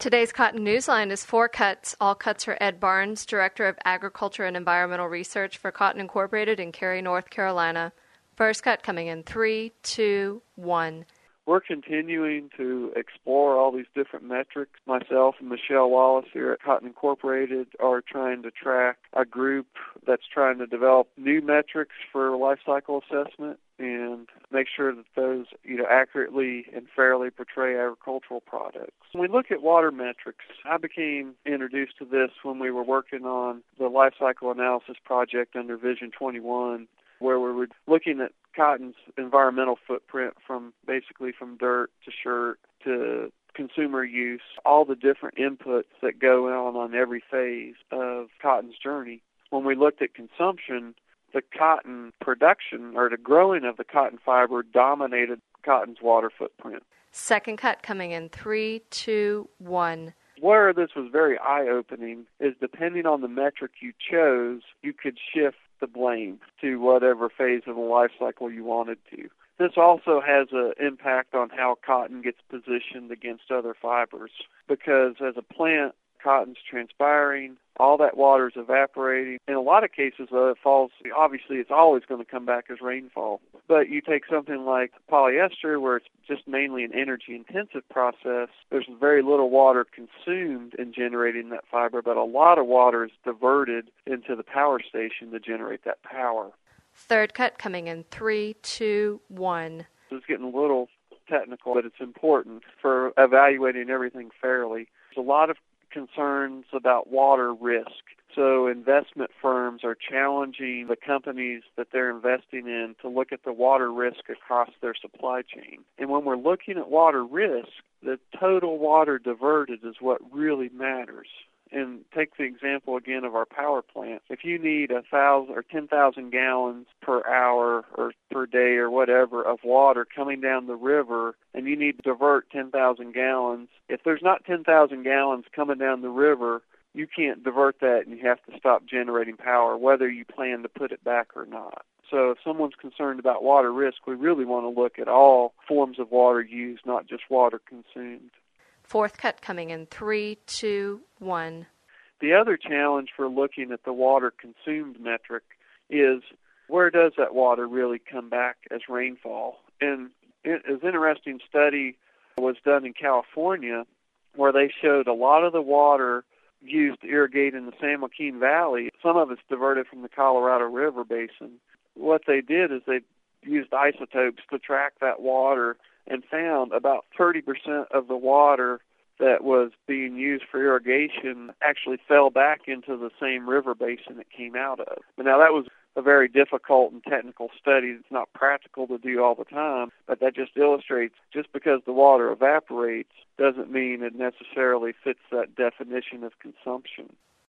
Today's Cotton Newsline is 4 cuts. All cuts are Ed Barnes, Director of Agriculture and Environmental Research for Cotton Incorporated in Cary, North Carolina. First cut coming in 3, 2, 1. We're continuing to explore all these different metrics. Myself and Michelle Wallace here at Cotton Incorporated are trying to track a group that's trying to develop new metrics for life cycle assessment and make sure that those accurately and fairly portray agricultural products. When we look at water metrics, I became introduced to this when we were working on the life cycle analysis project under Vision 21, where we were looking at cotton's environmental footprint from dirt to shirt to consumer use, all the different inputs that go on every phase of cotton's journey. When we looked at consumption, the cotton production or the growing of the cotton fiber dominated cotton's water footprint. Second cut coming in 3, 2, 1. Where this was very eye-opening is depending on the metric you chose, you could shift the blame to whatever phase of the life cycle you wanted to. This also has an impact on how cotton gets positioned against other fibers because as a plant, cotton's transpiring, all that water is evaporating. In a lot of cases, it falls, obviously it's always going to come back as rainfall. But you take something like polyester where it's just mainly an energy-intensive process, there's very little water consumed in generating that fiber, but a lot of water is diverted into the power station to generate that power. Third cut coming in 3, 2, 1. It's getting a little technical, but it's important for evaluating everything fairly. There's a lot of concerns about water risk. So investment firms are challenging the companies that they're investing in to look at the water risk across their supply chain. And when we're looking at water risk, the total water diverted is what really matters. And take the example again of our power plant. If you need 1,000 or 10,000 gallons per hour or per day or whatever of water coming down the river and you need to divert 10,000 gallons, if there's not 10,000 gallons coming down the river, you can't divert that and you have to stop generating power whether you plan to put it back or not. So if someone's concerned about water risk, we really want to look at all forms of water used, not just water consumed. Fourth cut coming in 3, 2, 1. The other challenge for looking at the water consumed metric is where does that water really come back as rainfall? And an interesting study was done in California where they showed a lot of the water used to irrigate in the San Joaquin Valley. Some of it's diverted from the Colorado River Basin. What they did is they used isotopes to track that water and found about 30% of the water that was being used for irrigation actually fell back into the same river basin it came out of. But now that was a very difficult and technical study. It's not practical to do all the time, but that just illustrates just because the water evaporates doesn't mean it necessarily fits that definition of consumption.